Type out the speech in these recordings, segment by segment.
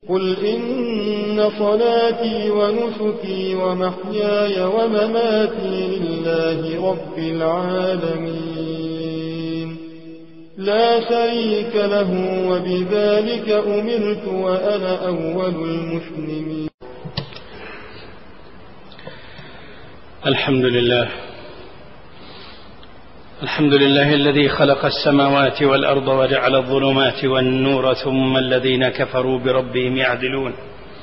قل إن صلاتي ونسكي ومحياي ومماتي لله رب العالمين لا شريك له وبذلك أمرت وأنا أول المسلمين. الحمد لله الذي خلق السماوات والأرض وجعل الظلمات والنور ثم الذين كفروا بربهم يعدلون.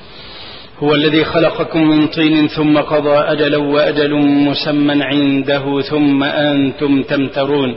هو الذي خلقكم من طين ثم قضى أجلا وأجل مسمى عنده ثم أنتم تمترون.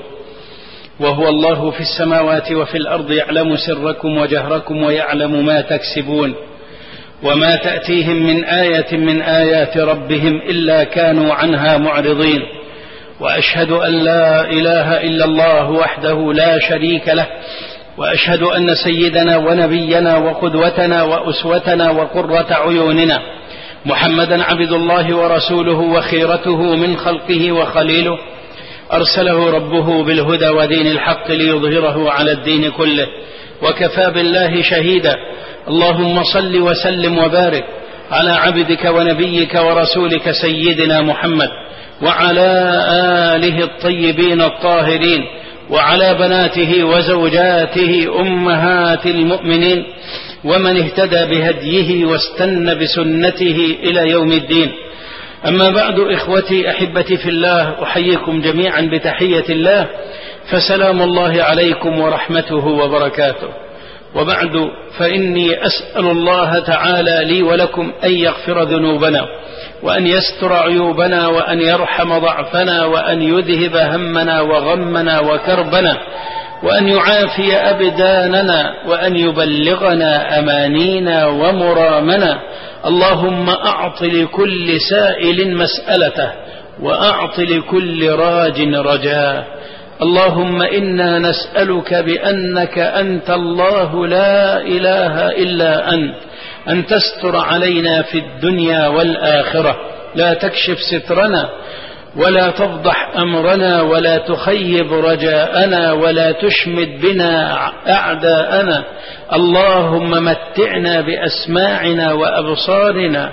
وهو الله في السماوات وفي الأرض يعلم سركم وجهركم ويعلم ما تكسبون. وما تأتيهم من آية من آيات ربهم إلا كانوا عنها معرضين. وأشهد أن لا إله إلا الله وحده لا شريك له، وأشهد أن سيدنا ونبينا وقدوتنا وأسوتنا وقرة عيوننا محمدا عبد الله ورسوله وخيرته من خلقه وخليله، أرسله ربه بالهدى ودين الحق ليظهره على الدين كله، وكفى بالله شهيدا. اللهم صل وسلم وبارك على عبدك ونبيك ورسولك سيدنا محمد وعلى آله الطيبين الطاهرين وعلى بناته وزوجاته أمهات المؤمنين ومن اهتدى بهديه واستنى بسنته إلى يوم الدين. أما بعد، إخوتي أحبتي في الله، أحييكم جميعا بتحية الله، فسلام الله عليكم ورحمته وبركاته. وبعد، فإني أسأل الله تعالى لي ولكم أن يغفر ذنوبنا وأن يستر عيوبنا وأن يرحم ضعفنا وأن يذهب همنا وغمنا وكربنا وأن يعافي أبداننا وأن يبلغنا أمانينا ومرامنا. اللهم أعط لكل سائل مسألته وأعط لكل راج رجاه. اللهم إنا نسألك بأنك أنت الله لا إله إلا أنت أن تستر علينا في الدنيا والآخرة، لا تكشف سترنا ولا تفضح أمرنا ولا تخيب رجاءنا ولا تشمت بنا أعداءنا. اللهم متعنا بأسماعنا وأبصارنا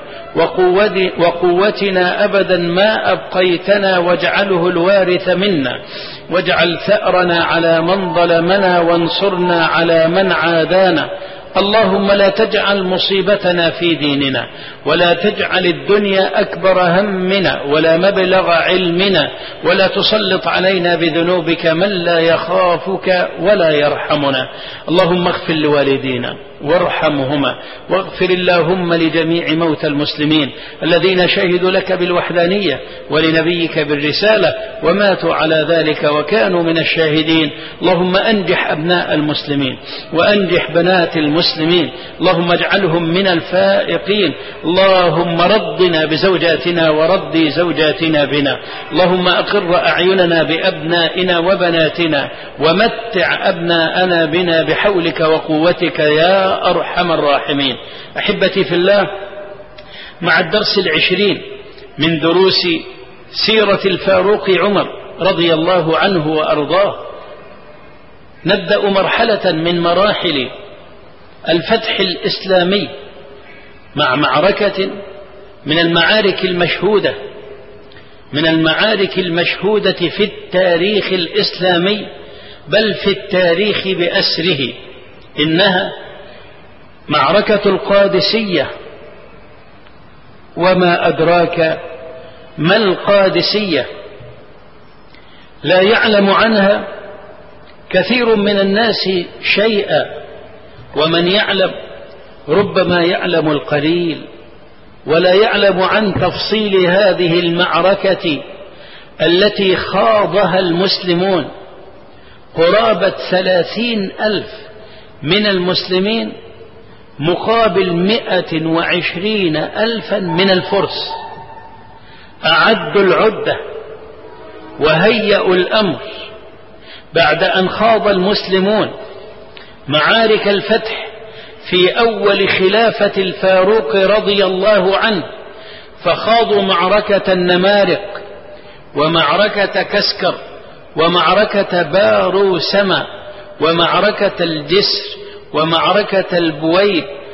وقوتنا أبدا ما أبقيتنا، واجعله الوارث منا، واجعل ثأرنا على من ظلمنا وانصرنا على من عادانا. اللهم لا تجعل مصيبتنا في ديننا ولا تجعل الدنيا أكبر همنا ولا مبلغ علمنا ولا تسلط علينا بذنوبك من لا يخافك ولا يرحمنا. اللهم اغفر لوالدينا وارحمهما، واغفر اللهم لجميع موتى المسلمين الذين شهدوا لك بالوحدانية ولنبيك بالرسالة وماتوا على ذلك وكانوا من الشاهدين. اللهم أنجح أبناء المسلمين وأنجح بنات المسلمين، اللهم اجعلهم من الفائقين. اللهم رضنا بزوجاتنا ورضي زوجاتنا بنا. اللهم أقر أعيننا بأبنائنا وبناتنا ومتع أبناءنا بنا بحولك وقوتك يا أرحم الراحمين. أحبتي في الله، مع الدرس 20 من دروس سيرة الفاروق عمر رضي الله عنه وأرضاه، نبدأ مرحلة من مراحل الفتح الإسلامي مع معركة من المعارك المشهودة في التاريخ الإسلامي، بل في التاريخ بأسره. إنها معركة القادسية. وما أدراك ما القادسية؟ لا يعلم عنها كثير من الناس شيئا، ومن يعلم ربما يعلم القليل، ولا يعلم عن تفصيل هذه المعركة التي خاضها المسلمون. قرابة 30,000 من المسلمين مقابل 120,000 من الفرس. أعدوا العدة وهيئوا الأمر بعد أن خاض المسلمون معارك الفتح في أول خلافة الفاروق رضي الله عنه، فخاضوا معركة النمارق ومعركة كسكر ومعركة باروسما ومعركة الجسر ومعركة البويب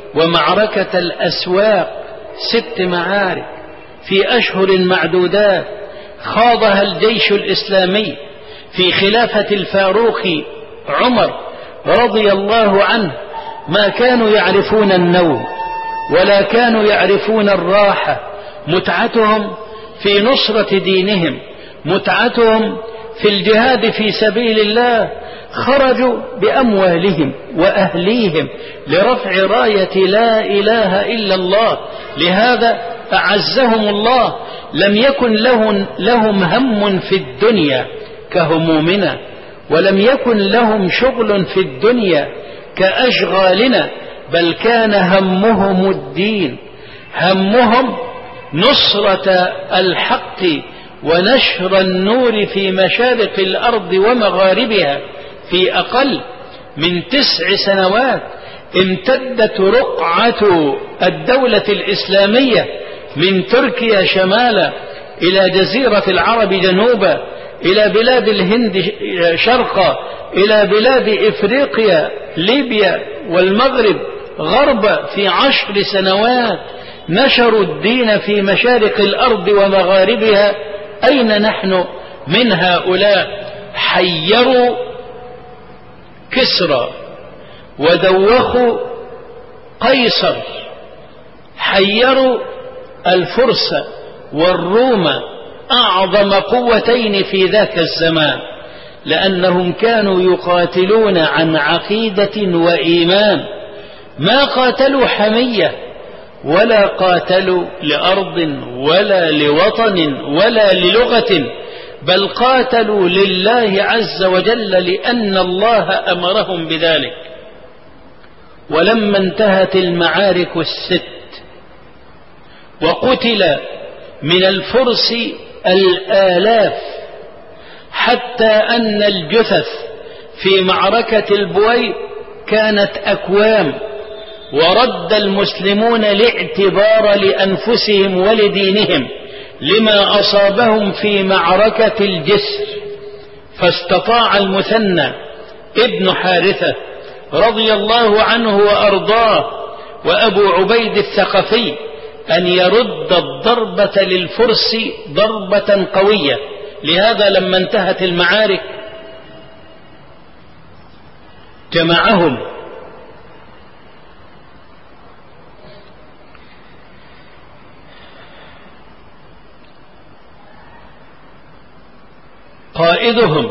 ومعركة الأسواق 6 معارك في أشهر معدودات خاضها الجيش الإسلامي في خلافة الفاروق عمر رضي الله عنه. ما كانوا يعرفون النوم ولا كانوا يعرفون الراحة، متعتهم في نصرة دينهم، متعتهم في الجهاد في سبيل الله. خرجوا بأموالهم وأهليهم لرفع راية لا إله إلا الله، لهذا أعزهم الله. لم يكن لهم هم في الدنيا كهمومنا، ولم يكن لهم شغل في الدنيا كأشغالنا، بل كان همهم الدين، همهم نصرة الحق ونشر النور في مشارق الأرض ومغاربها. في أقل من 9 سنوات امتدت رقعة الدولة الإسلامية من تركيا شمالا إلى جزيرة العرب جنوبا، إلى بلاد الهند شرقا، إلى بلاد إفريقيا ليبيا والمغرب غربا. في 10 سنوات نشروا الدين في مشارق الأرض ومغاربها. أين نحن من هؤلاء؟ حيروا كسرى ودوخوا قيصر، حيروا الفرس والروم أعظم قوتين في ذاك الزمان، لأنهم كانوا يقاتلون عن عقيدة وإيمان، ما قاتلوا حمية ولا قاتلوا لأرض ولا لوطن ولا للغة، بل قاتلوا لله عز وجل لأن الله أمرهم بذلك. ولما انتهت المعارك 6 وقتل من الفرس الآلاف، حتى أن الجثث في معركة البويق كانت أكوام، ورد المسلمون الاعتبار لأنفسهم ولدينهم لما أصابهم في معركة الجسر. فاستطاع المثنى ابن حارثة رضي الله عنه وأرضاه وأبو عبيد الثقفي أن يرد الضربة للفرس ضربة قوية. لهذا لما انتهت المعارك جمعهم قائدهم،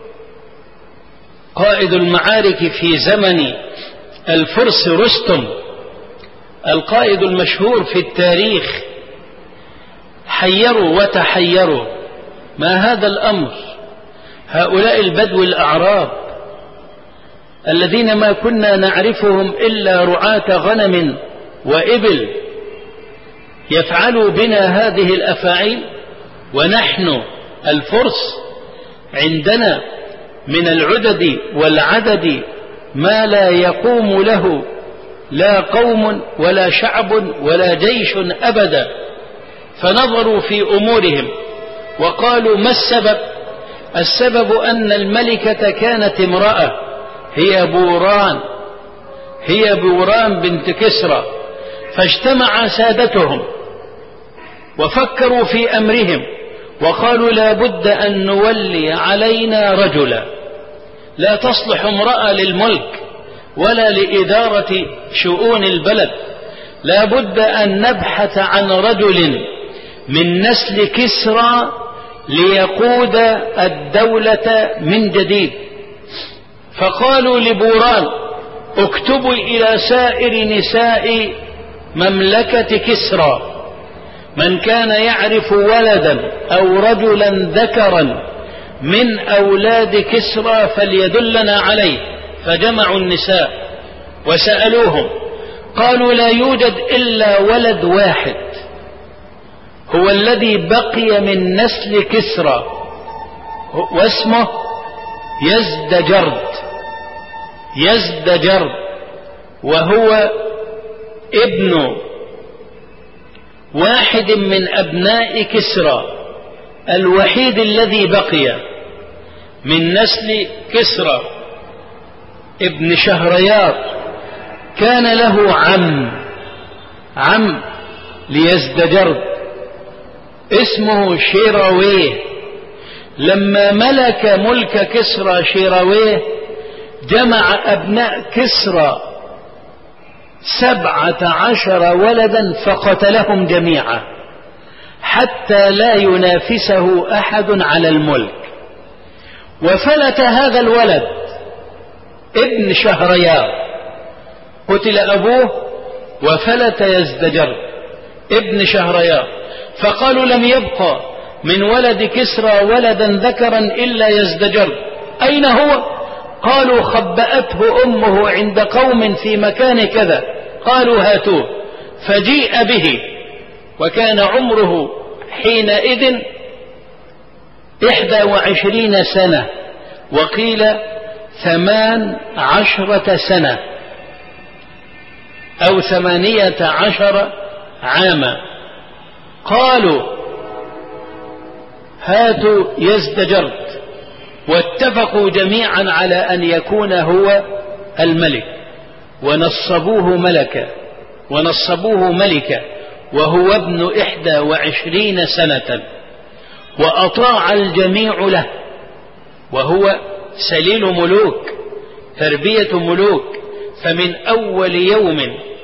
قائد المعارك في زمن الفرس رستم، القائد المشهور في التاريخ. حيروا وتحيروا، ما هذا الأمر؟ هؤلاء البدو الأعراب الذين ما كنا نعرفهم إلا رعاة غنم وإبل يفعلوا بنا هذه الأفاعيل، ونحن الفرس عندنا من العدد والعدد ما لا يقوم له لا قوم ولا شعب ولا جيش أبدا. فنظروا في أمورهم وقالوا: ما السبب؟ السبب أن الملكة كانت امرأة، هي بوران بنت كسرى. فاجتمع سادتهم وفكروا في أمرهم وقالوا: لا بد أن نولي علينا رجلا، لا تصلح امرأة للملك ولا لإدارة شؤون البلد، لا بد أن نبحث عن رجل من نسل كسرى ليقود الدولة من جديد. فقالوا لبوران: اكتبوا إلى سائر نساء مملكة كسرى من كان يعرف ولدا أو رجلا ذكرا من أولاد كسرى فليدلنا عليه. فجمعوا النساء وسألوهم، قالوا: لا يوجد إلا ولد واحد هو الذي بقي من نسل كسرى، واسمه يزدجرد، وهو ابن واحد من أبناء كسرى، الوحيد الذي بقي من نسل كسرى، ابن شهريار كان له عم ليزدجرد اسمه شيراويه. لما ملك ملك كسرى شيراويه جمع أبناء كسرى 17 ولدا فقتلهم جميعا حتى لا ينافسه أحد على الملك. وفلت هذا الولد ابن شهريار، قتل أبوه وفلت يزدجرد ابن شهريار، فقالوا لم يبقى من ولد كسرى ولدا ذكرا إلا يزدجرد، أين هو؟ قالوا خبأته أمه عند قوم في مكان كذا، قالوا هاتوه، فجيء به وكان عمره حينئذ 21 سنة، وقيل 18 سنة أو 18 عاما. قالوا هاتوا يزدجرد، واتفقوا جميعا على أن يكون هو الملك، ونصبوه ملكا وهو ابن 21 سنة، وأطاع الجميع له، وهو سليل ملوك، تربية ملوك. فمن أول يوم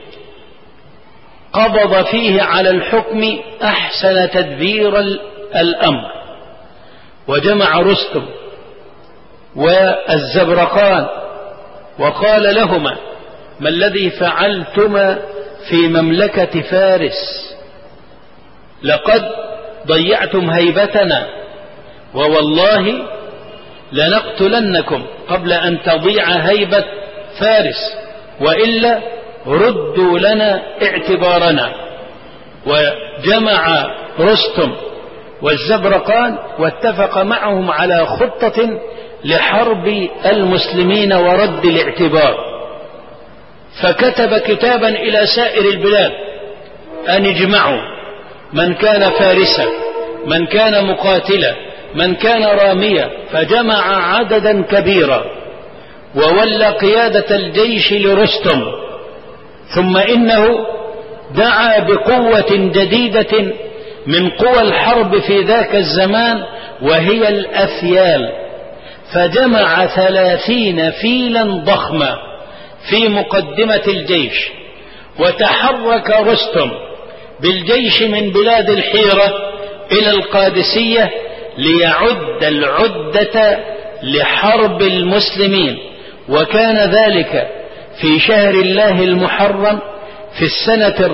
قبض فيه على الحكم أحسن تدبير الأمر، وجمع رستم والزبرقان وقال لهما: ما الذي فعلتما في مملكة فارس؟ لقد ضيعتم هيبتنا، ووالله لنقتلنكم قبل أن تضيع هيبة فارس، وإلا ردوا لنا اعتبارنا. وجمع رستم والزبرقان واتفق معهم على خطة لحرب المسلمين ورد الاعتبار، فكتب كتابا إلى سائر البلاد أن اجمعوا من كان فارسا، من كان مقاتلا، من كان راميا، فجمع عددا كبيرا وولى قيادة الجيش لرستم. ثم إنه دعا بقوة جديدة من قوى الحرب في ذاك الزمان، وهي الأفيال، فجمع 30 فيلا ضخمة في مقدمة الجيش، وتحرك رستم بالجيش من بلاد الحيرة إلى القادسية ليعد العدة لحرب المسلمين. وكان ذلك في شهر الله المحرم في السنة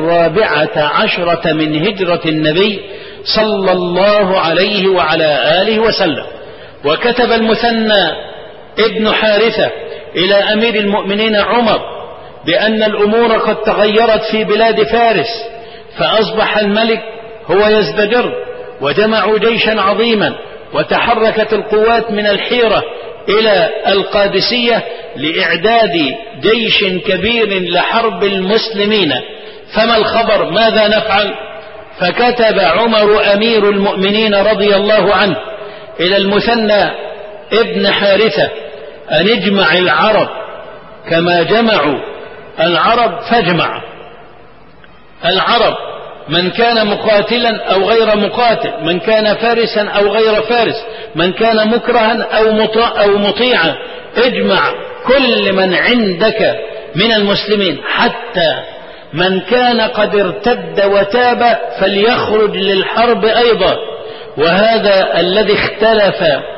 14 من هجرة النبي صلى الله عليه وعلى آله وسلم. وكتب المثنى ابن حارثة إلى أمير المؤمنين عمر بأن الأمور قد تغيرت في بلاد فارس، فأصبح الملك هو يزدجرد، وجمعوا جيشا عظيما، وتحركت القوات من الحيرة إلى القادسية لإعداد جيش كبير لحرب المسلمين. فما الخبر؟ ماذا نفعل؟ فكتب عمر أمير المؤمنين رضي الله عنه إلى المثنى ابن حارثة أن اجمع العرب كما جمعوا العرب، فاجمع العرب من كان مقاتلا أو غير مقاتل، من كان فارسا أو غير فارس، من كان مكرها أو مطيعا، اجمع كل من عندك من المسلمين، حتى من كان قد ارتد وتاب فليخرج للحرب أيضا. وهذا الذي اختلف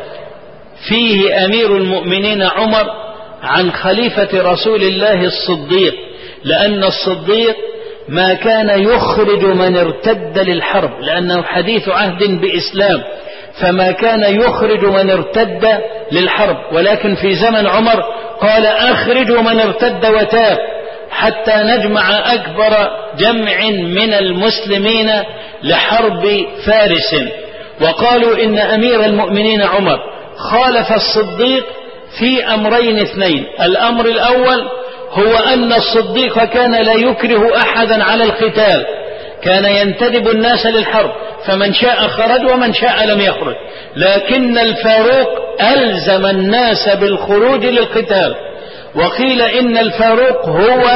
فيه أمير المؤمنين عمر عن خليفة رسول الله الصديق، لأن الصديق ما كان يخرج من ارتد للحرب، لأنه حديث عهد بإسلام، فما كان يخرج من ارتد للحرب. ولكن في زمن عمر قال: أخرجوا من ارتد وتاب حتى نجمع أكبر جمع من المسلمين لحرب فارس. وقالوا إن أمير المؤمنين عمر خالف الصديق في أمرين اثنين: الأمر الأول هو أن الصديق كان لا يكره أحدا على القتال، كان ينتدب الناس للحرب، فمن شاء خرج ومن شاء لم يخرج، لكن الفاروق ألزم الناس بالخروج للقتال. وقيل إن الفاروق هو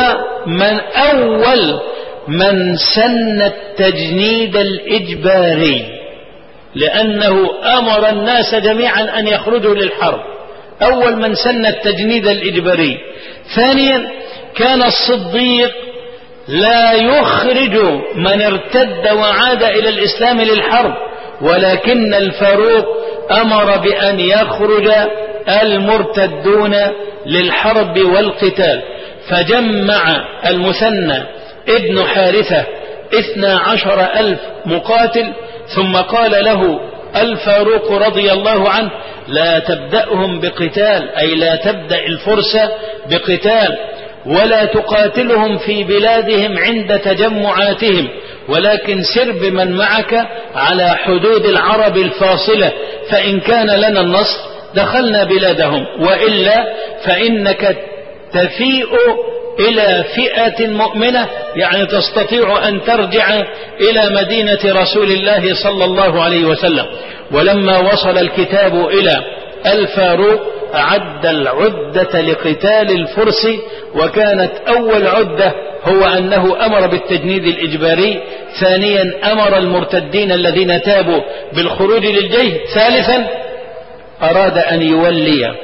أول من سن التجنيد الإجباري، لأنه أمر الناس جميعا أن يخرجوا للحرب، أول من سن التجنيد الإجباري. ثانيا كان الصديق لا يخرج من ارتد وعاد إلى الإسلام للحرب، ولكن الفاروق أمر بأن يخرج المرتدون للحرب والقتال، فجمع المثنى ابن حارثة 12,000 مقاتل، ثم قال له الفاروق رضي الله عنه: لا تبدأهم بقتال، أي لا تبدأ الفرس بقتال، ولا تقاتلهم في بلادهم عند تجمعاتهم، ولكن سر بمن معك على حدود العرب الفاصلة، فإن كان لنا النصر دخلنا بلادهم، وإلا فإنك تفيء إلى فئة مؤمنة، يعني تستطيع أن ترجع إلى مدينة رسول الله صلى الله عليه وسلم. ولما وصل الكتاب إلى الفاروق أعد العدة لقتال الفرس، وكانت أول عدة هو أنه أمر بالتجنيد الإجباري، ثانيا أمر المرتدين الذين تابوا بالخروج للجيش، ثالثا أراد أن يولي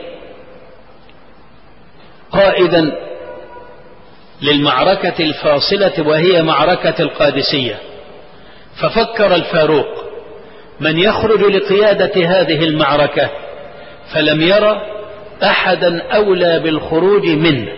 قائدا للمعركة الفاصلة وهي معركة القادسية. ففكر الفاروق من يخرج لقيادة هذه المعركة، فلم يرى أحدا أولى بالخروج منه،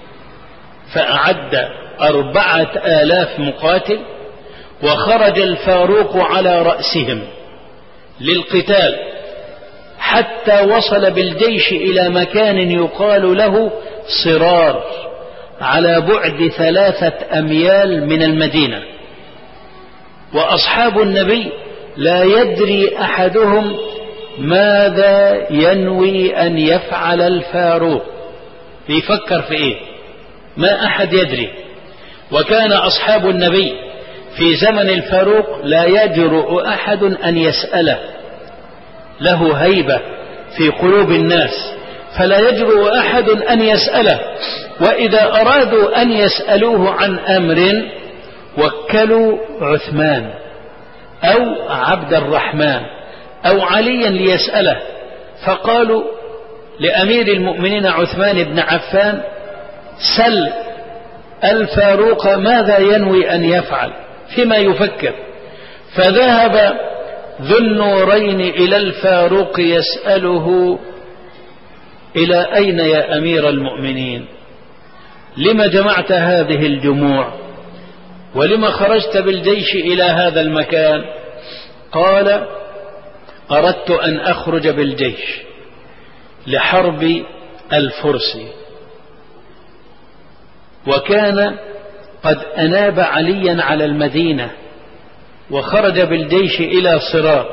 فأعد 4,000 مقاتل، وخرج الفاروق على رأسهم للقتال، حتى وصل بالجيش إلى مكان يقال له صرار، على بعد 3 أميال من المدينة. وأصحاب النبي لا يدري أحدهم ماذا ينوي أن يفعل الفاروق، بيفكر في إيه، ما أحد يدري. وكان أصحاب النبي في زمن الفاروق لا يجرؤ أحد أن يسأله، له هيبة في قلوب الناس، فلا يجرؤ أحد أن يسأله، وإذا أرادوا أن يسألوه عن أمر وكلوا عثمان أو عبد الرحمن أو عليا ليسأله، فقالوا لأمير المؤمنين عثمان بن عفان: سل الفاروق ماذا ينوي أن يفعل، فيما يفكر. فذهب ذو النورين إلى الفاروق يسأله: إلى أين يا أمير المؤمنين؟ لما جمعت هذه الجموع؟ ولما خرجت بالجيش إلى هذا المكان؟ قال: أردت أن أخرج بالجيش لحرب الفرس، وكان قد أناب عليا على المدينة وخرج بالجيش إلى صرار،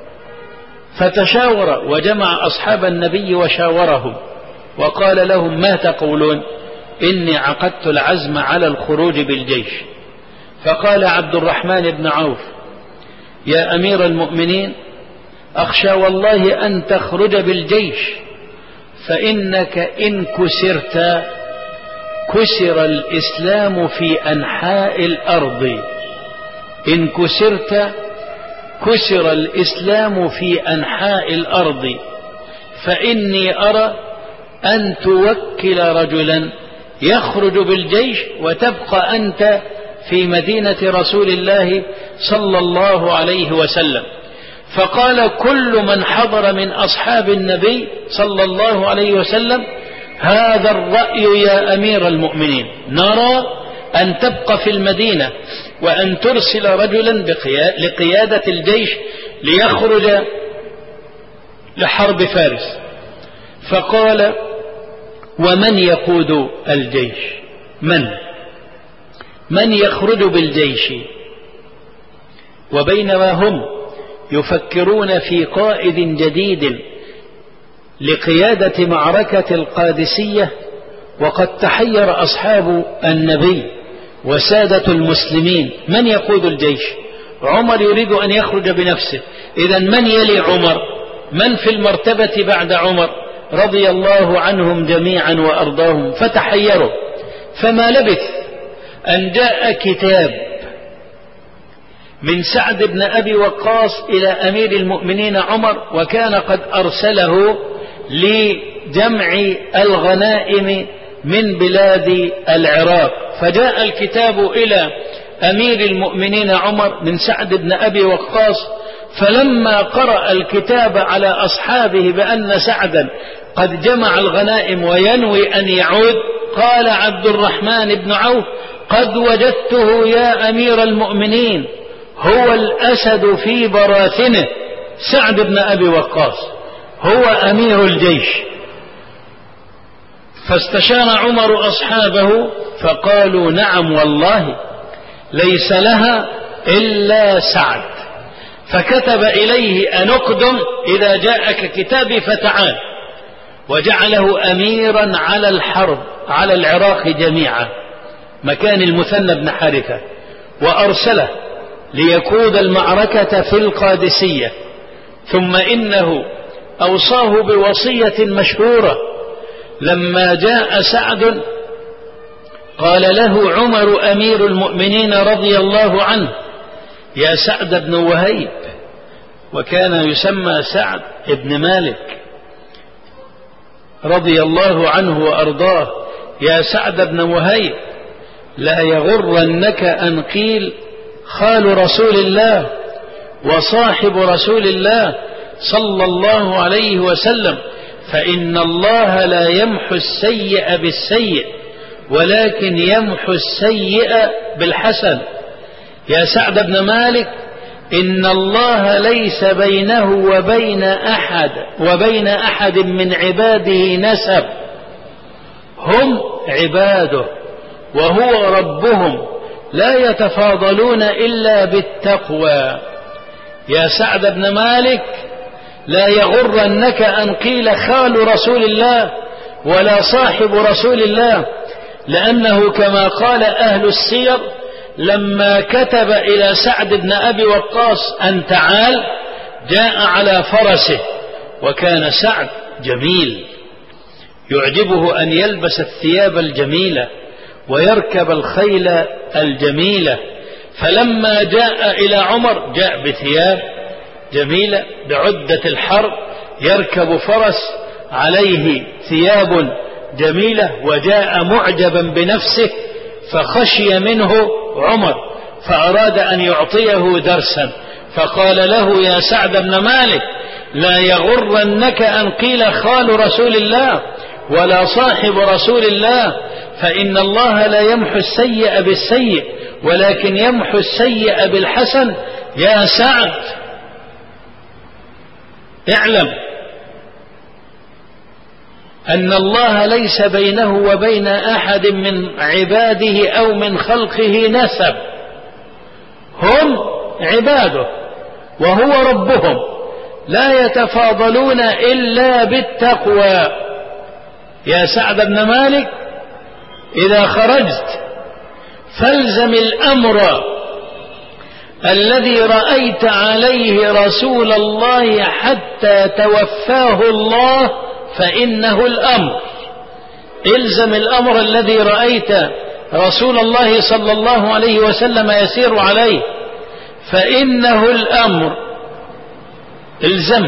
فتشاور وجمع أصحاب النبي وشاورهم وقال لهم: ما تقولون؟ إني عقدت العزم على الخروج بالجيش. فقال عبد الرحمن بن عوف: يا أمير المؤمنين، أخشى والله أن تخرج بالجيش، فإنك إن كسرت كسر الإسلام في أنحاء الأرض، إن كسرت كسر الإسلام في أنحاء الأرض، فإني أرى أن توكل رجلا يخرج بالجيش وتبقى أنت في مدينة رسول الله صلى الله عليه وسلم. فقال كل من حضر من أصحاب النبي صلى الله عليه وسلم: هذا الرأي يا أمير المؤمنين، نرى أن تبقى في المدينة وأن ترسل رجلا لقيادة الجيش ليخرج لحرب فارس. فقال: ومن يقود الجيش؟ من يخرج بالجيش؟ وبينما هم يفكرون في قائد جديد لقيادة معركة القادسية، وقد تحير أصحاب النبي وسادة المسلمين من يقود الجيش. عمر يريد أن يخرج بنفسه، إذن من يلي عمر؟ من في المرتبة بعد عمر رضي الله عنهم جميعا وأرضاهم؟ فتحيروا. فما لبث أن جاء كتاب من سعد بن أبي وقاص إلى أمير المؤمنين عمر، وكان قد أرسله لجمع الغنائم من بلاد العراق. فجاء الكتاب إلى أمير المؤمنين عمر من سعد بن أبي وقاص، فلما قرأ الكتاب على أصحابه بأن سعدا قد جمع الغنائم وينوي أن يعود، قال عبد الرحمن بن عوف: قد وجدته يا أمير المؤمنين، هو الأسد في براثنه، سعد بن أبي وقاص هو أمير الجيش. فاستشار عمر أصحابه فقالوا: نعم والله ليس لها إلا سعد. فكتب إليه أن اقدم إذا جاءك كتابي فتعال، وجعله أميرا على الحرب على العراق جميعا مكان المثنى بن حارثة، وأرسله ليقود المعركة في القادسية. ثم إنه أوصاه بوصية مشهورة، لما جاء سعد قال له عمر أمير المؤمنين رضي الله عنه: يا سعد بن وهيب، وكان يسمى سعد بن مالك رضي الله عنه وأرضاه، يا سعد بن وهيب، لا يغرنك أن قيل خال رسول الله وصاحب رسول الله صلى الله عليه وسلم، فإن الله لا يمحو السيء بالسيء ولكن يمحو السيء بالحسن. يا سعد بن مالك، إن الله ليس بينه وبين أحد من عباده نسب، هم عباده وهو ربهم، لا يتفاضلون إلا بالتقوى. يا سعد بن مالك، لا يغرنك أن قيل خال رسول الله ولا صاحب رسول الله، لأنه كما قال أهل السير لما كتب إلى سعد بن أبي وقاص أن تعال، جاء على فرسه، وكان سعد جميل يعجبه أن يلبس الثياب الجميلة ويركب الخيل الجميلة. فلما جاء إلى عمر جاء بثياب جميلة بعدة الحرب، يركب فرس عليه ثياب جميلة، وجاء معجبا بنفسه، فخشي منه عمر فأراد أن يعطيه درسا، فقال له: يا سعد بن مالك، لا يغرنك أن قيل خال رسول الله ولا صاحب رسول الله، فإن الله لا يمحو السيء بالسيء ولكن يمحو السيء بالحسن. يا سعد، اعلم أن الله ليس بينه وبين أحد من عباده أو من خلقه نسب، هم عباده وهو ربهم، لا يتفاضلون إلا بالتقوى. يا سعد بن مالك، إذا خرجت فالزم الأمر الذي رأيت عليه رسول الله حتى توفاه الله، فإنه الأمر. الزم الأمر الذي رأيت رسول الله صلى الله عليه وسلم يسير عليه، فإنه الأمر، الزم.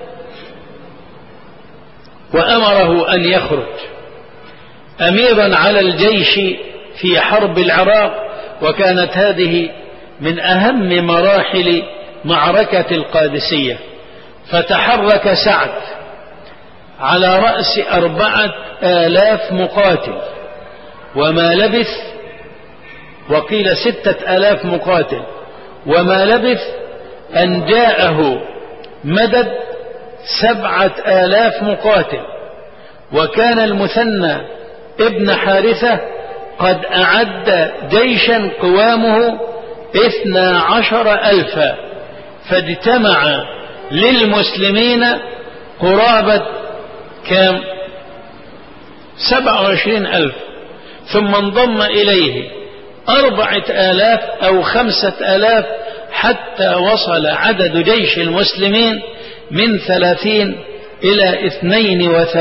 وأمره أن يخرج أميرا على الجيش في حرب العراق، وكانت هذه من أهم مراحل معركة القادسية. فتحرك سعد على رأس 4000 مقاتل، وما لبث، وقيل 6000 مقاتل، وما لبث أن جاءه مدد 7000 مقاتل. وكان المثنى ابن حارثة قد أعد جيشا قوامه 12,000، فاجتمع للمسلمين قرابة كام 27,000، ثم انضم إليه 4,000 أو 5,000، حتى وصل عدد جيش المسلمين من 30 إلى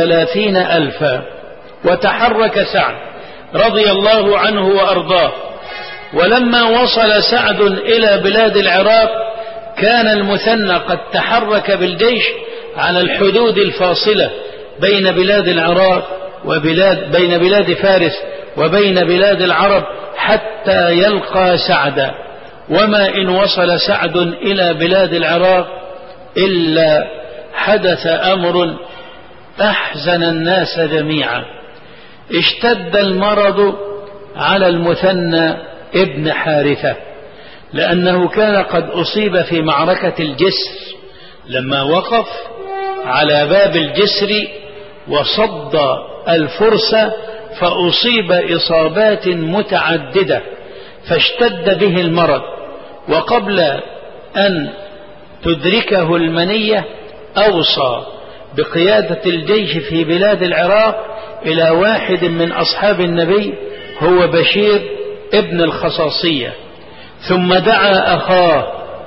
32,000. وتحرك سعد رضي الله عنه وأرضاه ولما وصل سعد إلى بلاد العراق كان المثنى قد تحرك بالجيش على الحدود الفاصلة بين بلاد العراق بين بلاد فارس وبين بلاد العرب حتى يلقى سعدا. وما إن وصل سعد إلى بلاد العراق إلا حدث أمر أحزن الناس جميعا. اشتد المرض على المثنى ابن حارثة، لأنه كان قد أصيب في معركة الجسر لما وقف على باب الجسر وصد الفرس، فأصيب إصابات متعددة فاشتد به المرض. وقبل أن تدركه المنية أوصى بقيادة الجيش في بلاد العراق إلى واحد من أصحاب النبي هو بشير ابن الخصاصية، ثم دعا أخاه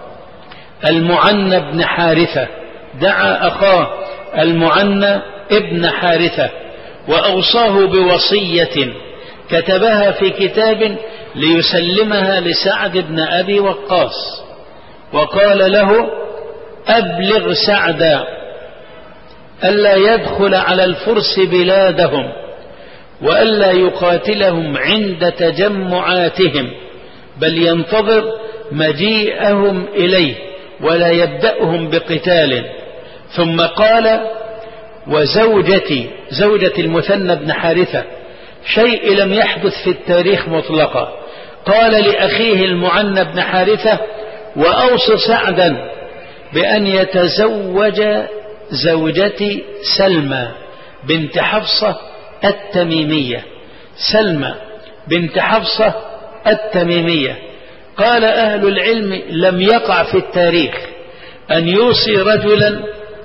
المعنى بن حارثة، دعا أخاه المعنى ابن حارثة وأوصاه بوصية كتبها في كتاب ليسلمها لسعد بن أبي وقاص، وقال له: أبلغ سعدا ألا يدخل على الفرس بلادهم وألا يقاتلهم عند تجمعاتهم، بل ينتظر مجيئهم إليه ولا يبدأهم بقتال. ثم قال: وزوجتي، زوجة المثنى بن حارثة، شيء لم يحدث في التاريخ مطلقا، قال لأخيه المعنى بن حارثة: وأوص سعدا بأن يتزوج زوجتي سلمى بنت حفصة التميمية، سلمى بنت حفصة التميمية. قال أهل العلم: لم يقع في التاريخ أن يوصي رجلا،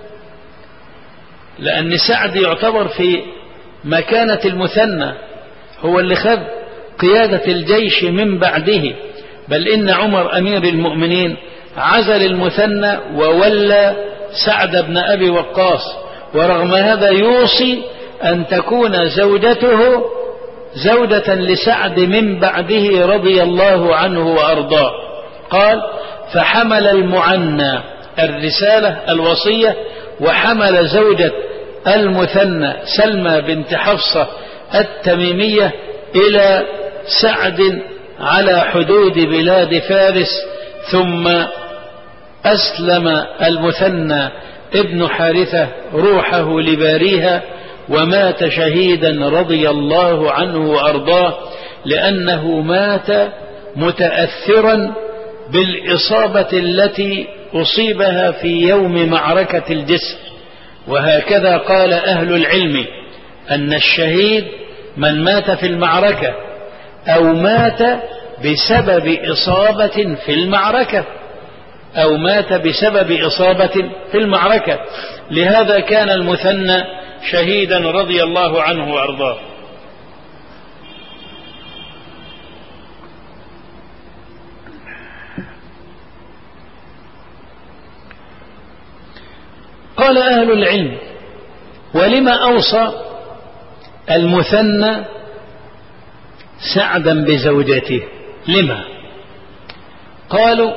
لأن سعد يعتبر في مكانة المثنى، هو اللي خذ قيادة الجيش من بعده، بل إن عمر أمير المؤمنين عزل المثنى وولى سعد بن أبي وقاص، ورغم هذا يوصي أن تكون زوجته زوجة لسعد من بعده رضي الله عنه وأرضاه. قال: فحمل المعنى الرسالة الوصية، وحمل زوجة المثنى سلمى بنت حفصة التميمية إلى سعد على حدود بلاد فارس. ثم أسلم المثنى ابن حارثة روحه لباريها ومات شهيدا رضي الله عنه وأرضاه، لأنه مات متأثرا بالإصابة التي أصيبها في يوم معركة الجسر. وهكذا قال أهل العلم أن الشهيد من مات في المعركة أو مات بسبب إصابة في المعركة، أو مات بسبب إصابة في المعركة. لهذا كان المثنى شهيدا رضي الله عنه وأرضاه. قال أهل العلم: ولما أوصى المثنى سعدا بزوجته؟ لما؟ قالوا: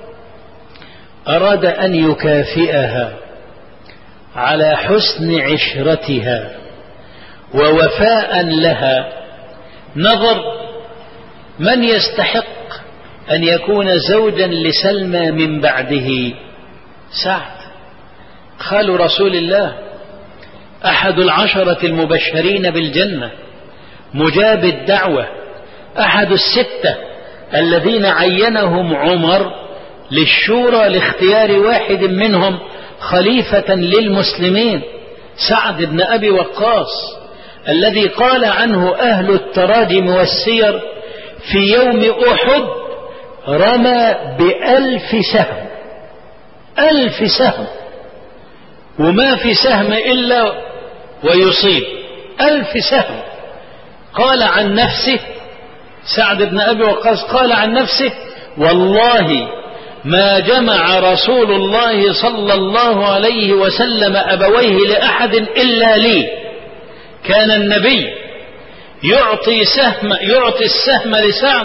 أراد أن يكافئها على حسن عشرتها ووفاء لها. نظر من يستحق أن يكون زوجا لسلمى من بعده؟ سعد خال رسول الله، أحد العشرة المبشرين بالجنة، مجاب الدعوة، أحد الستة الذين عينهم عمر للشورى لاختيار واحد منهم خليفة للمسلمين، سعد بن أبي وقاص، الذي قال عنه أهل التراجم والسير: في يوم أحد رمى ب1000 سهم، 1000 سهم، وما في سهم إلا ويصيب، 1000 سهم. قال عن نفسه سعد بن أبي وقاص، قال عن نفسه: والله ما جمع رسول الله صلى الله عليه وسلم أبويه لأحد إلا لي. كان النبي يعطي السهم لسعد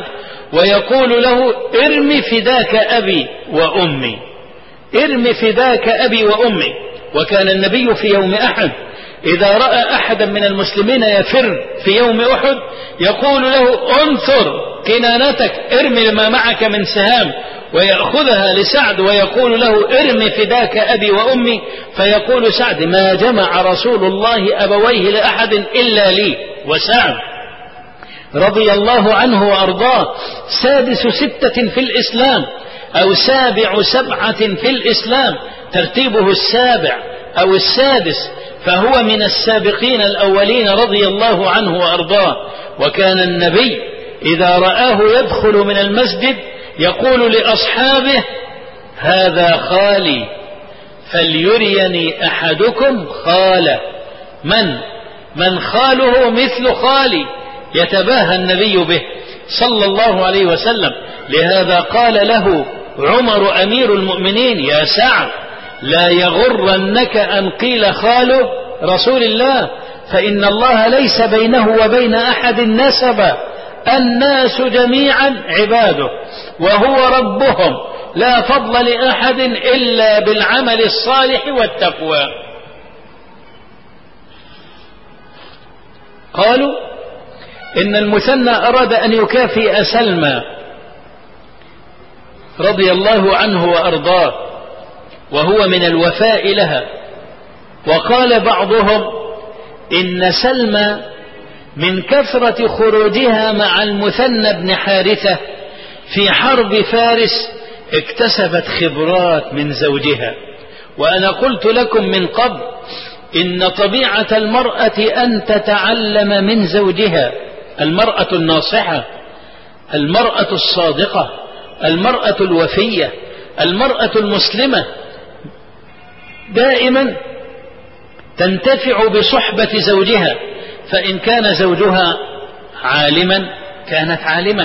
ويقول له ارم فداك أبي وأمي، ارم فداك أبي وأمي. وكان النبي في يوم أحد إذا رأى أحدا من المسلمين يفر في يوم أحد يقول له انثر كنانتك، ارم ما معك من سهام، ويأخذها لسعد ويقول له ارم فداك أبي وأمي. فيقول سعد ما جمع رسول الله أبويه لأحد إلا لي وسعد رضي الله عنه وأرضاه، سادس 6 في الإسلام أو سابع 7 في الإسلام، ترتيبه السابع أو السادس، فهو من السابقين الأولين رضي الله عنه وأرضاه. وكان النبي إذا رآه يدخل من المسجد يقول لأصحابه هذا خالي فليريني أحدكم خاله، من خاله مثل خالي، يتباهى النبي به صلى الله عليه وسلم. لهذا قال له عمر أمير المؤمنين يا سعد لا يغرنك أن قيل خاله رسول الله، فإن الله ليس بينه وبين أحد نسبا، الناس جميعا عباده وهو ربهم، لا فضل لأحد إلا بالعمل الصالح والتقوى. قالوا إن المثنى أراد أن يكافئ سلمى رضي الله عنه وأرضاه، وهو من الوفاء لها. وقال بعضهم إن سلمى من كثرة خروجها مع المثنى بن حارثة في حرب فارس اكتسبت خبرات من زوجها. وأنا قلت لكم من قبل إن طبيعة المرأة أن تتعلم من زوجها، المرأة الناصحة، المرأة الصادقة، المرأة الوفية، المرأة المسلمة دائما تنتفع بصحبة زوجها، فإن كان زوجها عالما كانت عالمة،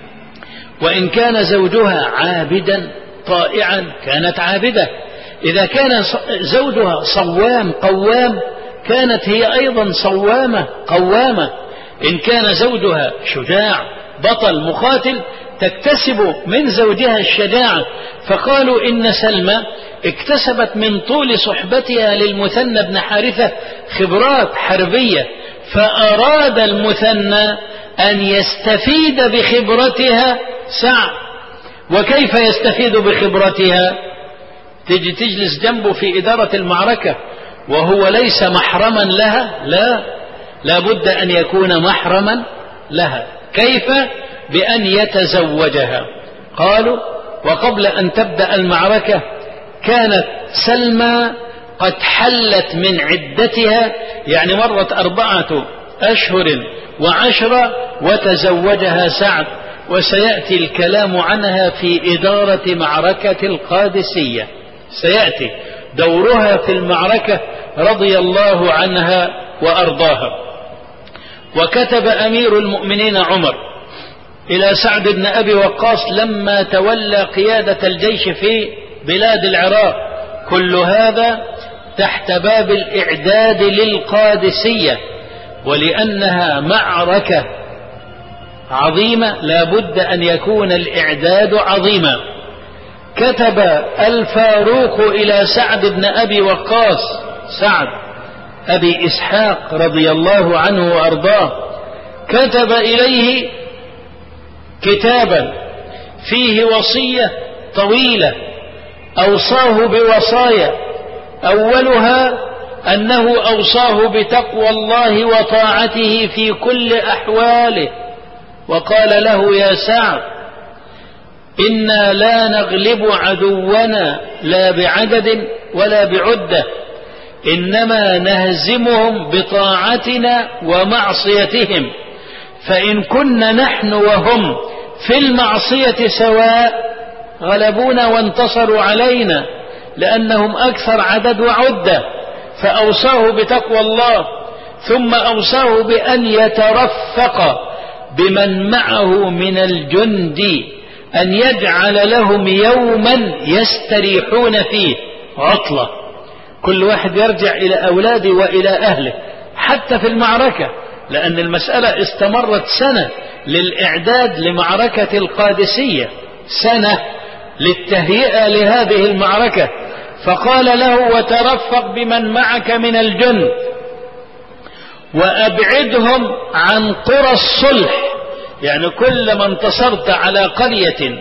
وإن كان زوجها عابدا طائعا كانت عابدة، إذا كان زوجها صوام قوام كانت هي أيضا صوامة قوامة، إن كان زوجها شجاع بطل مقاتل تكتسب من زوجها الشجاعة. فقالوا إن سلمى اكتسبت من طول صحبتها للمثنى بن حارثة خبرات حربية، فأراد المثنى أن يستفيد بخبرتها سعد. وكيف يستفيد بخبرتها؟ تجي تجلس جنبه في إدارة المعركة وهو ليس محرما لها؟ لا بد أن يكون محرما لها. كيف؟ بأن يتزوجها. قالوا وقبل أن تبدأ المعركة كانت سلمى قد حلت من عدتها، يعني مرت 4 أشهر و10 وتزوجها سعد، وسيأتي الكلام عنها في إدارة معركة القادسية، سيأتي دورها في المعركة رضي الله عنها وأرضاها. وكتب أمير المؤمنين عمر إلى سعد بن أبي وقاص لما تولى قيادة الجيش في بلاد العراق، كل هذا تحت باب الإعداد للقادسية، ولأنها معركة عظيمة لا بد أن يكون الإعداد عظيما. كتب الفاروق إلى سعد بن أبي وقاص، سعد أبي إسحاق رضي الله عنه وأرضاه، كتب إليه كتابا فيه وصية طويلة أوصاه بوصايا، أولها أنه أوصاه بتقوى الله وطاعته في كل أحواله، وقال له يا سعد إنا لا نغلب عدونا لا بعدد ولا بعدة، إنما نهزمهم بطاعتنا ومعصيتهم، فإن كنا نحن وهم في المعصية سواء غلبونا وانتصروا علينا لأنهم أكثر عدد وعدة. فأوصاه بتقوى الله، ثم أوصاه بأن يترفق بمن معه من الجند، أن يجعل لهم يوما يستريحون فيه عطلة، كل واحد يرجع إلى أولاده وإلى أهله حتى في المعركة، لأن المسألة استمرت سنة للإعداد لمعركة القادسية، سنة للتهيئة لهذه المعركة. فقال له: وترفق بمن معك من الجند وأبعدهم عن قرى الصلح، يعني كلما انتصرت على قرية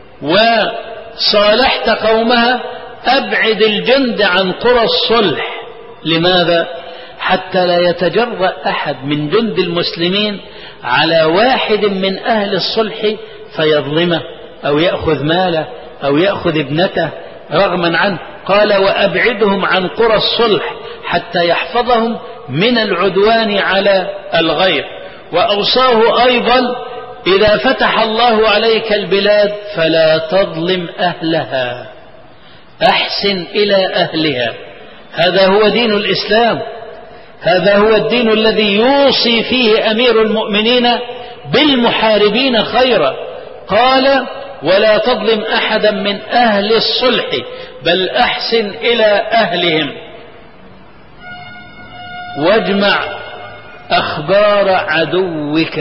وصالحت قومها أبعد الجند عن قرى الصلح. لماذا؟ حتى لا يتجرأ أحد من جند المسلمين على واحد من أهل الصلح فيظلمه أو يأخذ ماله أو يأخذ ابنته رغما عنه. قال: وأبعدهم عن قرى الصلح حتى يحفظهم من العدوان على الغير. وأوصاه أيضا: إذا فتح الله عليك البلاد فلا تظلم أهلها، أحسن إلى أهلها. هذا هو دين الإسلام، هذا هو الدين الذي يوصي فيه أمير المؤمنين بالمحاربين خيرا. قال: ولا تظلم أحدا من أهل الصلح بل أحسن إلى أهلهم، واجمع أخبار عدوك.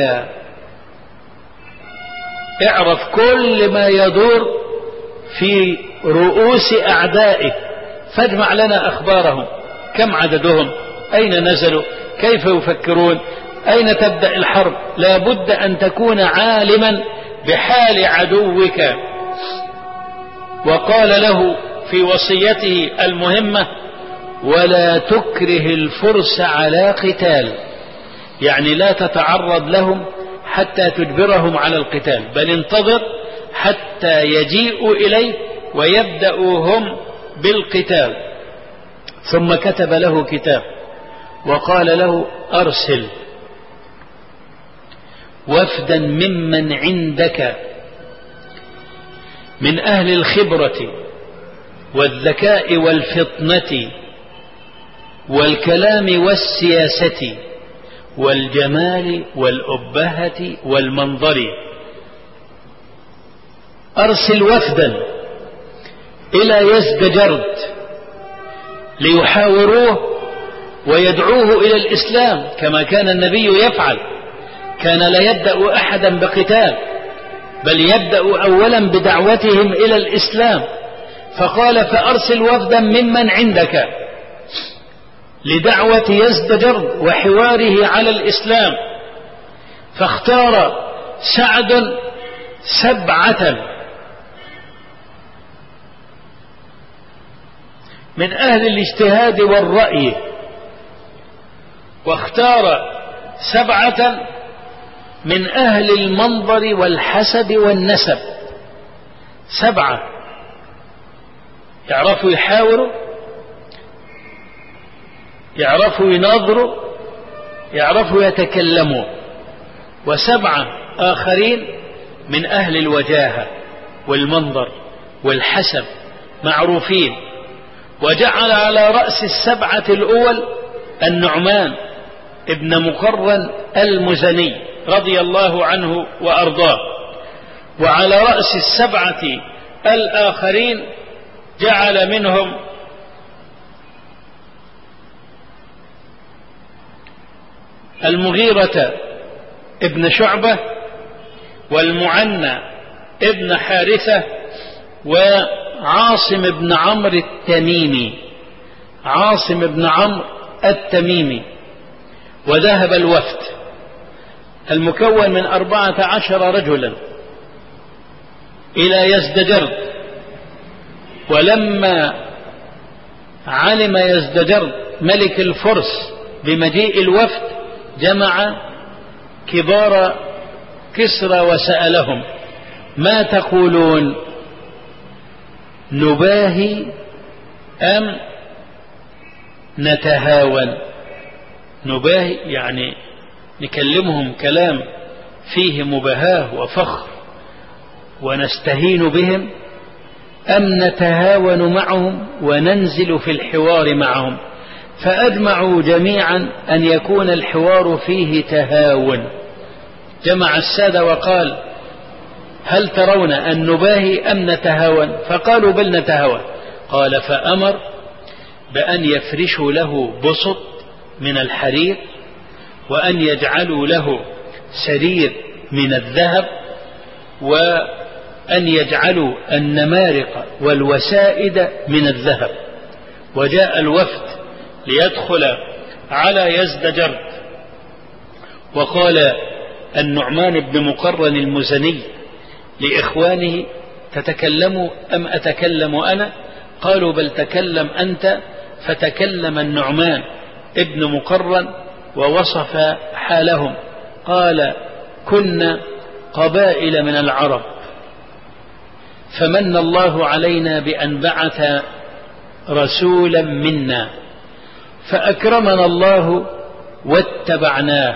اعرف كل ما يدور في رؤوس أعدائك، فاجمع لنا أخبارهم، كم عددهم، أين نزلوا، كيف يفكرون، أين تبدأ الحرب. لا بد أن تكون عالما بحال عدوك. وقال له في وصيته المهمة: ولا تكره الفرس على قتال، يعني لا تتعرض لهم حتى تجبرهم على القتال، بل انتظر حتى يجيئوا إليه ويبدأوا هم بالقتال. ثم كتب له كتاب وقال له: أرسل وفدا ممن عندك من أهل الخبرة والذكاء والفطنة والكلام والسياسة والجمال والأبهة والمنظر. أرسل وفدا إلى يزدجرد ليحاوروه ويدعوه إلى الإسلام كما كان النبي يفعل. كان لا يبدأ أحدا بقتال، بل يبدأ أولا بدعوتهم إلى الإسلام. فقال: فأرسل وفدا ممن عندك لدعوة يزدجرد وحواره على الإسلام. فاختار سعد 7 من أهل الاجتهاد والرأي، واختار 7 من أهل المنظر والحسب والنسب. 7 يعرفوا يحاوروا، يعرفوا يناظروا، يعرفوا يتكلموا. و7 آخرين من أهل الوجاهة والمنظر والحسب معروفين. وجعل على رأس 7 الأول النعمان ابن مقرن المزني رضي الله عنه وأرضاه. وعلى رأس 7 الآخرين جعل منهم المغيرة ابن شعبة والمعنى ابن حارثة وعاصم ابن عمرو التميمي، عاصم ابن عمرو التميمي. وذهب الوفد المكون من 14 رجلا إلى يزدجرد. ولما علم يزدجرد ملك الفرس بمجيء الوفد جمع كبار كسرى وسألهم: ما تقولون، نباهي أم نتهاون؟ نباهي يعني نكلمهم كلام فيه مباهاة وفخر ونستهين بهم، أم نتهاون معهم وننزل في الحوار معهم؟ فأجمعوا جميعا أن يكون الحوار فيه تهاون. جمع السادة وقال: هل ترون أن نباهي أم نتهاون؟ فقالوا: بل نتهاون. قال: فأمر بأن يفرشوا له بسط من الحرير، وأن يجعلوا له سرير من الذهب، وأن يجعلوا النمارق والوسائد من الذهب. وجاء الوفد ليدخل على يزدجرد، وقال النعمان بن مقرن المزني لإخوانه: تتكلموا أم أتكلم أنا؟ قالوا: بل تكلم أنت. فتكلم النعمان ابن مقرن ووصف حالهم، قال: كنا قبائل من العرب، فمن الله علينا بأن بعث رسولا منا، فأكرمنا الله واتبعناه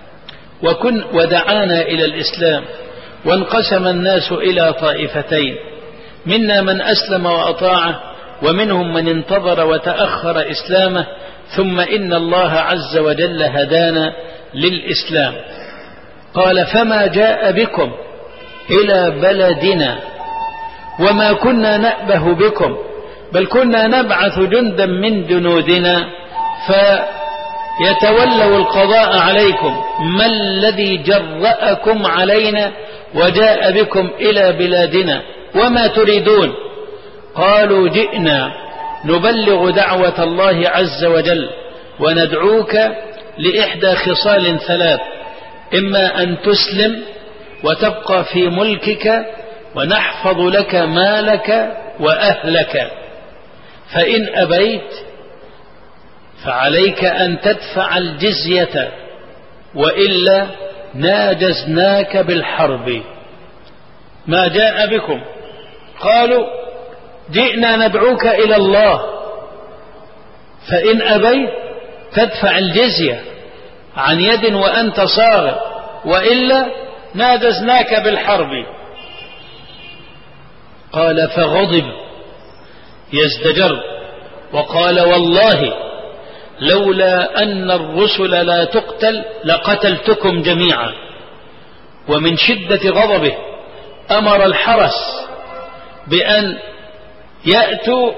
ودعانا إلى الإسلام، وانقسم الناس إلى طائفتين، منا من أسلم وأطاعه، ومنهم من انتظر وتأخر إسلامه، ثم إن الله عز وجل هدانا للإسلام. قال: فما جاء بكم إلى بلدنا، وما كنا نأبه بكم، بل كنا نبعث جندا من جنودنا فيتولوا القضاء عليكم، ما الذي جرأكم علينا وجاء بكم إلى بلادنا، وما تريدون؟ قالوا: جئنا نبلغ دعوة الله عز وجل وندعوك لإحدى خصال ثلاث: إما أن تسلم وتبقى في ملكك ونحفظ لك مالك وأهلك، فإن أبيت فعليك أن تدفع الجزية، وإلا ناجزناك بالحرب. ما جاء بكم؟ قالوا: جئنا ندعوك إلى الله، فإن أبيت تدفع الجزية عن يد وأنت صاغر، وإلا ناجزناك بالحرب. قال: فغضب يزدجر وقال: والله لولا أن الرسل لا تقتل لقتلتكم جميعا. ومن شدة غضبه أمر الحرس بأن يأتوا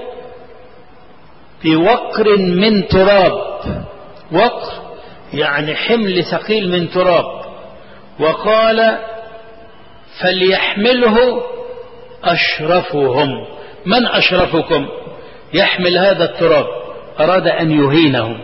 بوقر من تراب، وقر يعني حمل ثقيل من تراب، وقال: فليحمله أشرفهم. من أشرفكم يحمل هذا التراب؟ أراد أن يهينهم،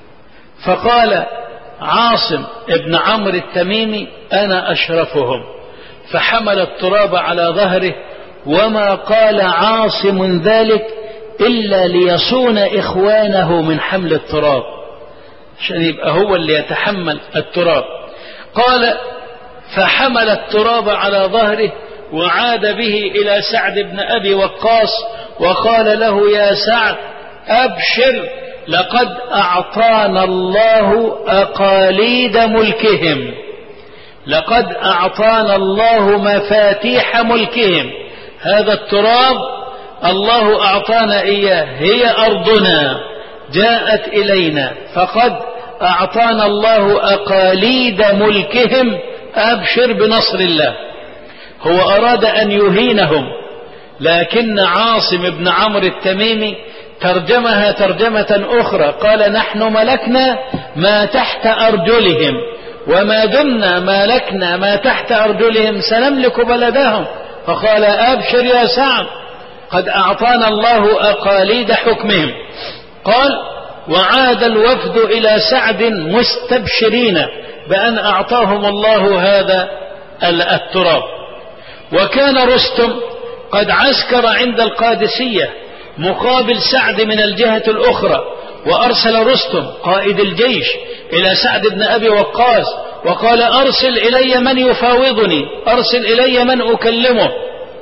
فقال عاصم ابن عمرو التميمي: أنا أشرفهم. فحمل التراب على ظهره، وما قال عاصم ذلك إلا ليصون إخوانه من حمل التراب، عشان يبقى هو اللي يتحمل التراب. قال: فحمل التراب على ظهره وعاد به إلى سعد بن أبي وقاص وقال له: يا سعد، أبشر، لقد أعطانا الله أقاليد ملكهم، لقد أعطانا الله مفاتيح ملكهم. هذا التراب الله أعطانا إياه، هي أرضنا جاءت إلينا، فقد أعطانا الله أقاليد ملكهم، أبشر بنصر الله. هو أراد أن يهينهم، لكن عاصم بن عمرو التميمي ترجمها ترجمة أخرى، قال: نحن ملكنا ما تحت أرجلهم، وما دمنا ملكنا ما تحت أرجلهم سنملك بلدهم. فقال: أبشر يا سعد، قد أعطانا الله أقاليد حكمهم. قال: وعاد الوفد إلى سعد مستبشرين بأن أعطاهم الله هذا التراب. وكان رستم قد عسكر عند القادسية مقابل سعد من الجهة الأخرى، وأرسل رستم قائد الجيش إلى سعد بن أبي وقاص وقال: أرسل إلي من يفاوضني، أرسل إلي من أكلمه،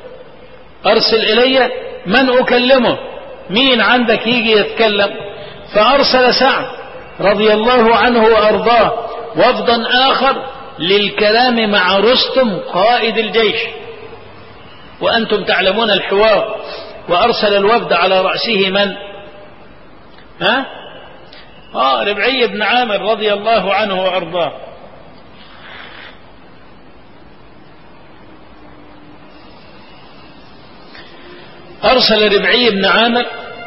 أرسل إلي من أكلمه، مين عندك يجي يتكلم؟ فأرسل سعد رضي الله عنه وأرضاه وفدا آخر للكلام مع رستم قائد الجيش، وأنتم تعلمون الحوار. وأرسل الوفد على رأسه من؟ ربعي بن عامر رضي الله عنه وأرضاه. أرسل ربعي بن عامر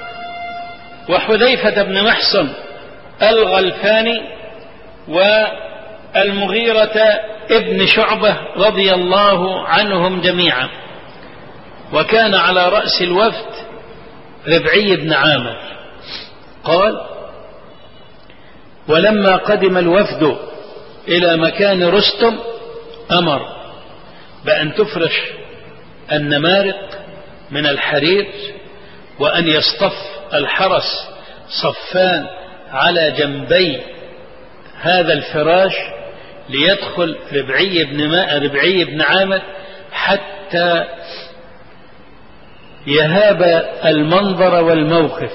وحذيفة بن محصن الغلفاني والمغيرة ابن شعبة رضي الله عنهم جميعا، وكان على رأس الوفد ربعي بن عامر. قال: ولما قدم الوفد إلى مكان رستم أمر بأن تفرش النمارق من الحرير، وأن يصطف الحرس صفان على جنبي هذا الفراش، ليدخل ربعي بن عامر حتى يهاب المنظر والموقف.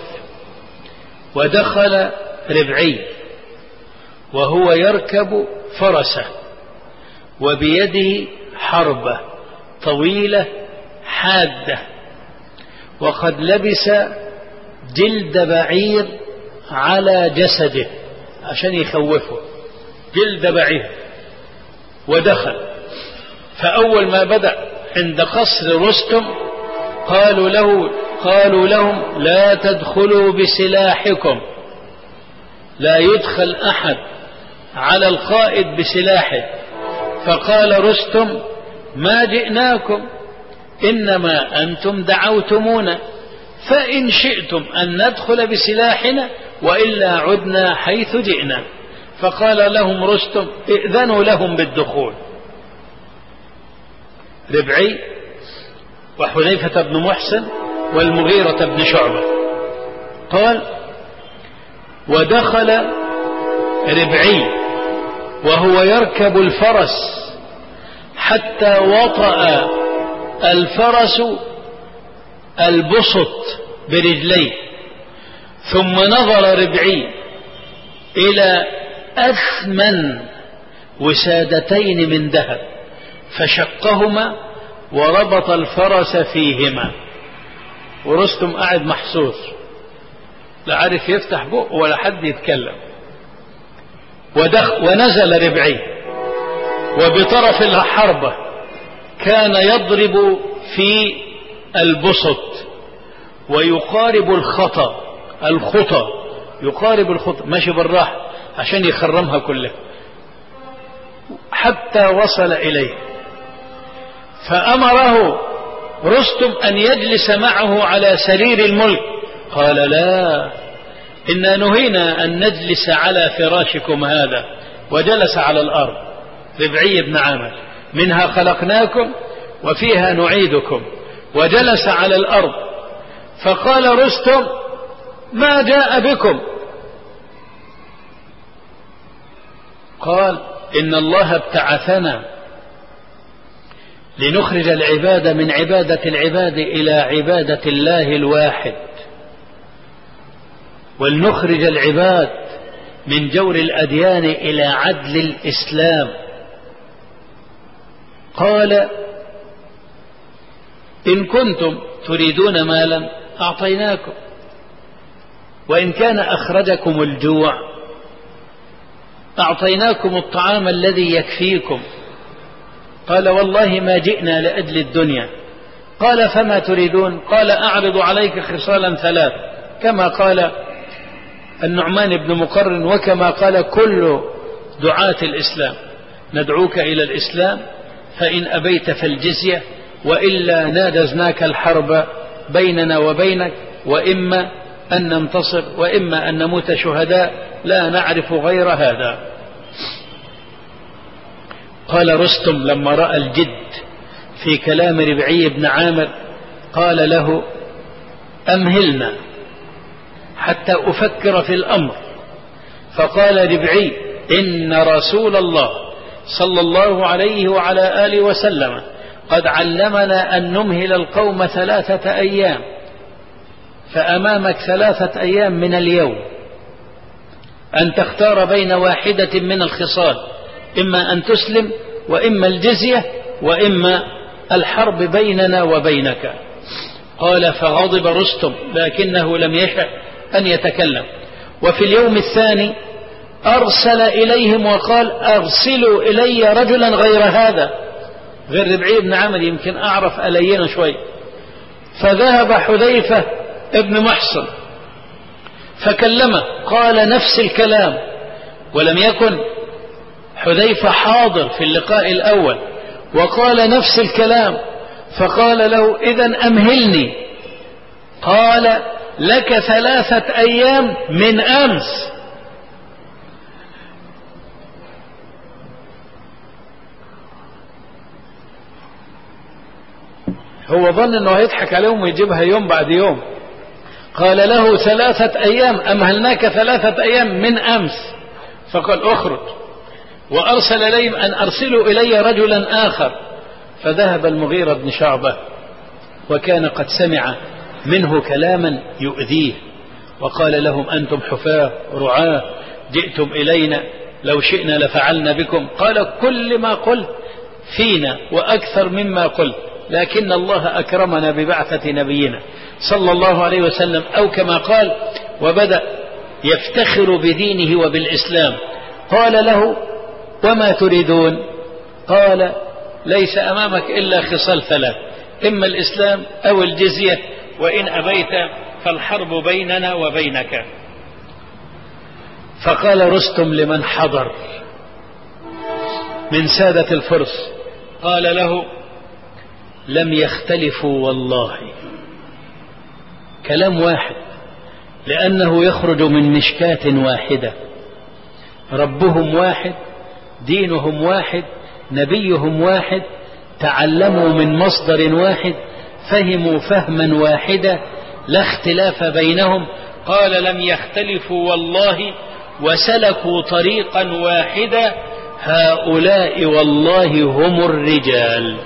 ودخل ربعي وهو يركب فرسه وبيده حربة طويلة حادة، وقد لبس جلد بعير على جسده عشان يخوفه، جلد بعير. ودخل، فأول ما بدأ عند قصر رستم قالوا لهم: لا تدخلوا بسلاحكم، لا يدخل أحد على القائد بسلاحه. فقال رستم: ما جئناكم، إنما أنتم دعوتمونا، فإن شئتم أن ندخل بسلاحنا وإلا عدنا حيث جئنا. فقال لهم رستم: ائذنوا لهم بالدخول. ربعي وحذيفة بن محسن والمغيرة بن شعبة. قال: ودخل ربعي وهو يركب الفرس حتى وطأ الفرس البسط برجليه، ثم نظر ربعي إلى أثمن وسادتين من ذهب فشقهما وربط الفرس فيهما. ورستم قاعد محسوس، لا عارف يفتح بقه ولا حد يتكلم. ونزل ربعي وبطرف الحربة كان يضرب في البسط ويقارب الخطى يقارب الخطى، ماشي بالراحة عشان يخرمها كلها حتى وصل إليه. فأمره رستم أن يجلس معه على سرير الملك. قال: لا، إنا نهينا أن نجلس على فراشكم هذا. وجلس على الأرض ربعي بن عامر: منها خلقناكم وفيها نعيدكم. وجلس على الأرض. فقال رستم: ما جاء بكم؟ قال: إن الله ابتعثنا لنخرج العباد من عبادة العباد إلى عبادة الله الواحد، ولنخرج العباد من جور الأديان إلى عدل الإسلام. قال: إن كنتم تريدون مالا أعطيناكم، وإن كان أخرجكم الجوع أعطيناكم الطعام الذي يكفيكم. قال: والله ما جئنا لأجل الدنيا. قال: فما تريدون؟ قال: أعرض عليك خصالا ثلاث، كما قال النعمان بن مقرن وكما قال كل دعاة الإسلام: ندعوك إلى الإسلام، فإن أبيت فالجزية، وإلا ناجزناك الحرب بيننا وبينك، وإما أن ننتصر وإما أن نموت شهداء، لا نعرف غير هذا. قال رستم لما رأى الجد في كلام ربعي بن عامر قال له: أمهلنا حتى أفكر في الأمر. فقال ربعي: إن رسول الله صلى الله عليه وعلى آله وسلم قد علمنا أن نمهل القوم 3 أيام، فأمامك 3 أيام من اليوم أن تختار بين واحدة من الخصال، إما أن تسلم وإما الجزية وإما الحرب بيننا وبينك. قال: فغضب رستم لكنه لم يشأ أن يتكلم. وفي اليوم الثاني أرسل إليهم وقال: أرسلوا إلي رجلا غير هذا، غير ربعي بن عامر، يمكن أعرف ألينا شوي. فذهب حذيفة ابن محسن فكلمه، قال نفس الكلام، ولم يكن حذيفة حاضر في اللقاء الأول وقال نفس الكلام، فقال له إذن أمهلني. قال لك 3 أيام من أمس. هو ظن أنه يضحك عليهم ويجيبها يوم بعد يوم. قال له 3 أيام، أمهلناك 3 أيام من أمس. فقال اخرج، وأرسل إليهم أن أرسلوا إلي رجلا آخر. فذهب المغيرة بن شعبة وكان قد سمع منه كلاما يؤذيه، وقال لهم أنتم حفاة رعاة جئتم إلينا، لو شئنا لفعلنا بكم. قال كل ما قلت فينا وأكثر مما قلت، لكن الله أكرمنا ببعثة نبينا صلى الله عليه وسلم، أو كما قال وبدأ يفتخر بدينه وبالإسلام. قال له وما تريدون؟ قال ليس أمامك إلا خصال 3، إما الإسلام أو الجزية، وإن أبيت فالحرب بيننا وبينك. فقال رستم لمن حضر من سادة الفرس، قال له لم يختلفوا والله، كلام واحد، لأنه يخرج من مشكاة واحدة، ربهم واحد، دينهم واحد، نبيهم واحد، تعلموا من مصدر واحد، فهموا فهما واحدا، لا اختلاف بينهم. قال لم يختلفوا والله وسلكوا طريقا واحدا، هؤلاء والله هم الرجال.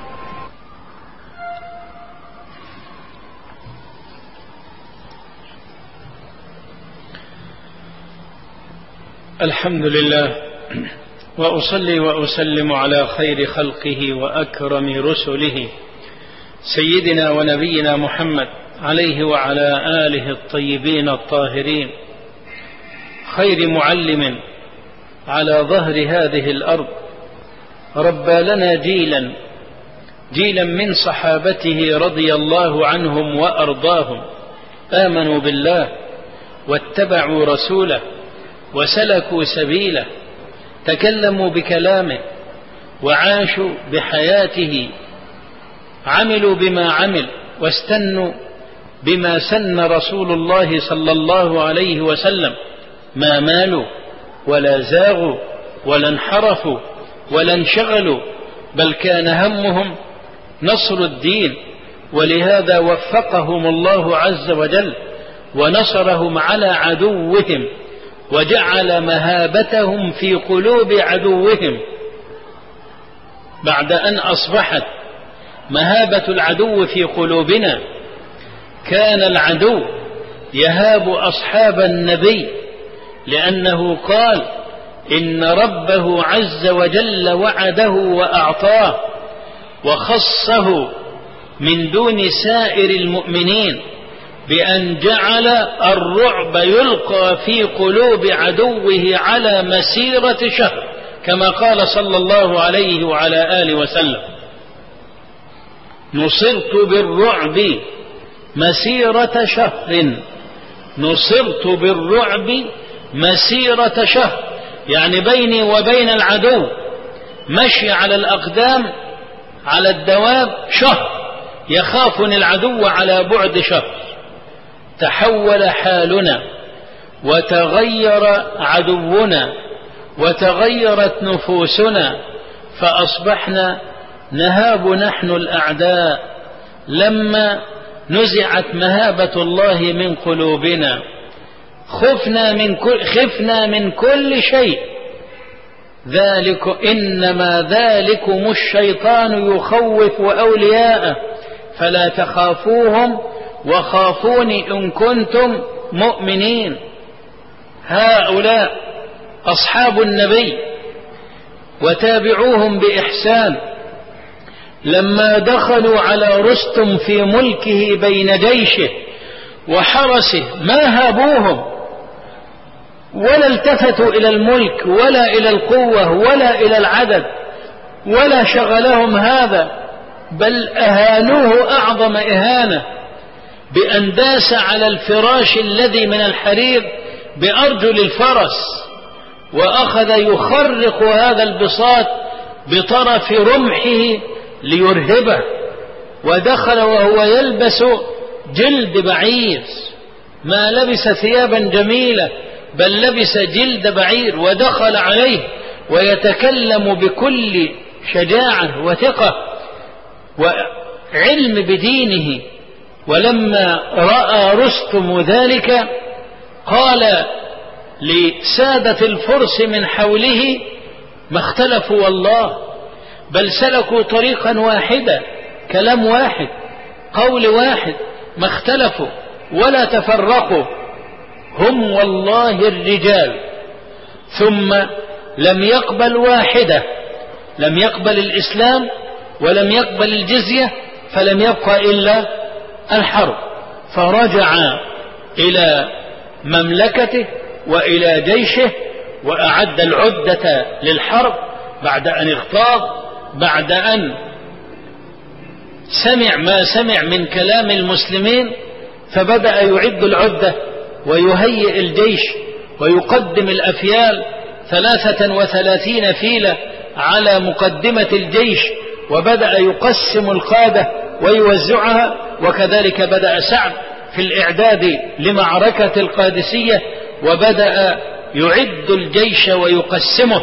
الحمد لله، وأصلي وأسلم على خير خلقه وأكرم رسله سيدنا ونبينا محمد عليه وعلى آله الطيبين الطاهرين، خير معلم على ظهر هذه الأرض. ربى لنا جيلا من صحابته رضي الله عنهم وأرضاهم، آمنوا بالله واتبعوا رسوله وسلكوا سبيله، تكلموا بكلامه وعاشوا بحياته، عملوا بما عمل واستنوا بما سن رسول الله صلى الله عليه وسلم، ما مالوا ولا زاغوا ولا انحرفوا ولا انشغلوا، بل كان همهم نصر الدين. ولهذا وفقهم الله عز وجل ونصرهم على عدوهم، وجعل مهابتهم في قلوب عدوهم. بعد أن أصبحت مهابة العدو في قلوبنا، كان العدو يهاب أصحاب النبي، لأنه قال إن ربه عز وجل وعده وأعطاه وخصه من دون سائر المؤمنين بأن جعل الرعب يلقى في قلوب عدوه على مسيرة شهر، كما قال صلى الله عليه وعلى آله وسلم: نصرت بالرعب مسيرة شهر. نصرت بالرعب مسيرة شهر، يعني بيني وبين العدو مشي على الأقدام على الدواب شهر، يخافني العدو على بعد شهر. تحول حالنا وتغير عدونا وتغيرت نفوسنا، فأصبحنا نهاب نحن الأعداء لما نزعت مهابة الله من قلوبنا. خفنا من كل شيء. إنما ذلكم الشيطان يخوف أولياءه فلا تخافوهم وخافوني إن كنتم مؤمنين. هؤلاء أصحاب النبي وتابعوهم بإحسان، لما دخلوا على رستم في ملكه بين جيشه وحرسه ما هابوهم ولا التفتوا إلى الملك ولا إلى القوة ولا إلى العدد ولا شغلهم هذا، بل أهانوه أعظم إهانة بأن داس على الفراش الذي من الحرير بأرجل الفرس وأخذ يخرق هذا البساط بطرف رمحه ليرهبه، ودخل وهو يلبس جلد بعير، ما لبس ثيابا جميلة بل لبس جلد بعير، ودخل عليه ويتكلم بكل شجاعة وثقة وعلم بدينه. ولما رأى رستم ذلك قال لسادة الفرس من حوله: ما اختلفوا والله، بل سلكوا طريقا واحدا، كلام واحد، قول واحد، ما اختلفوا ولا تفرقوا، هم والله الرجال. ثم لم يقبل واحدة، لم يقبل الإسلام ولم يقبل الجزية، فلم يبقى إلا الحرب، فرجع إلى مملكته وإلى جيشه وأعد العدة للحرب بعد أن اغتاظ، بعد أن سمع ما سمع من كلام المسلمين، فبدأ يعد العدة ويهيئ الجيش ويقدم الأفيال 33 فيلة على مقدمة الجيش، وبدأ يقسم القادة ويوزعها. وكذلك بدأ سعد في الإعداد لمعركة القادسية، وبدأ يعد الجيش ويقسمه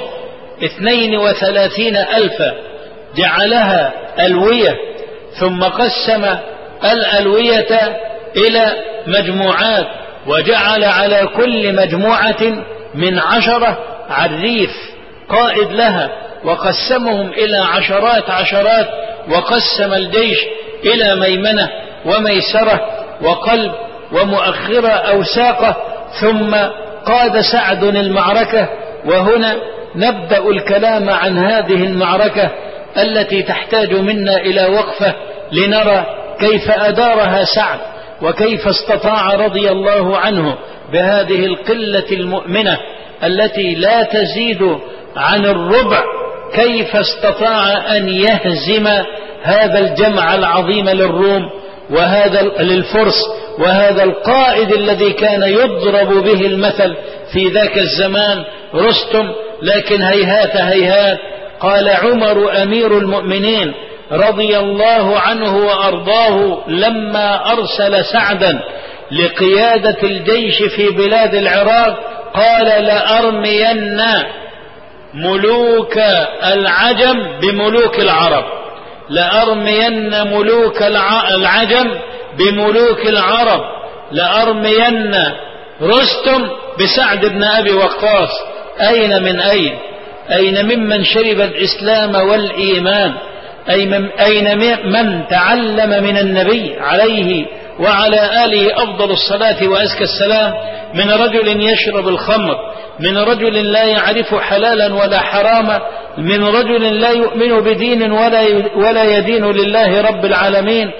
32,000 جعلها ألوية، ثم قسم الألوية إلى مجموعات، وجعل على كل مجموعة من 10 عريف قائد لها، وقسمهم إلى عشرات، وقسم الجيش إلى ميمنة وميسرة وقلب ومؤخرة أو ساقة. ثم قاد سعد المعركة، وهنا نبدأ الكلام عن هذه المعركة التي تحتاج منا إلى وقفة لنرى كيف أدارها سعد، وكيف استطاع رضي الله عنه بهذه القلة المؤمنة التي لا تزيد عن الربع، كيف استطاع أن يهزم هذا الجمع العظيم للروم وهذا للفرس، وهذا القائد الذي كان يضرب به المثل في ذاك الزمان رستم. لكن هيهات هيهات، قال عمر أمير المؤمنين رضي الله عنه وأرضاه لما أرسل سعدا لقيادة الجيش في بلاد العراق، قال: لأرمين ملوك العجم بملوك العرب، لأرمين ملوك العجم بملوك العرب، لأرمين رستم بسعد بن أبي وقاص. أين من أين ممن شرب الإسلام والإيمان؟ أين من تعلم من النبي عليه وعلى آله أفضل الصلاة وأزكى السلام؟ من رجل يشرب الخمر، من رجل لا يعرف حلالا ولا حراما، من رجل لا يؤمن بدين ولا يدين لله رب العالمين.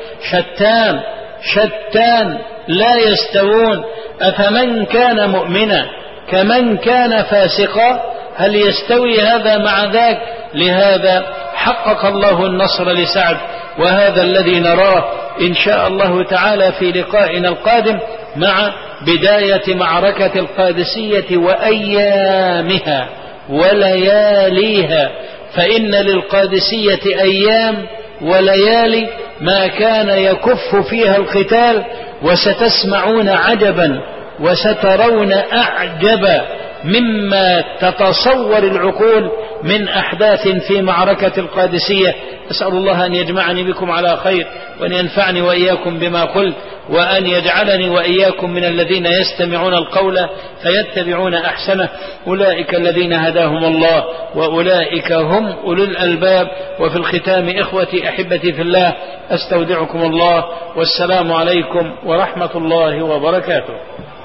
شتان لا يستوون. أفمن كان مؤمنا كمن كان فاسقا، هل يستوي هذا مع ذاك؟ لهذا حقق الله النصر لسعد، وهذا الذي نراه إن شاء الله تعالى في لقائنا القادم مع بداية معركة القادسية وأيامها ولياليها، فإن للقادسية أيام وليالي ما كان يكف فيها القتال، وستسمعون عجبا وسترون أعجب مما تتصور العقول من أحداث في معركة القادسية. أسأل الله أن يجمعني بكم على خير، وأن ينفعني وإياكم بما قلت، وأن يجعلني وإياكم من الذين يستمعون القول فيتبعون أحسنه. أولئك الذين هداهم الله وأولئك هم أولو الألباب. وفي الختام إخوتي أحبتي في الله، أستودعكم الله، والسلام عليكم ورحمة الله وبركاته.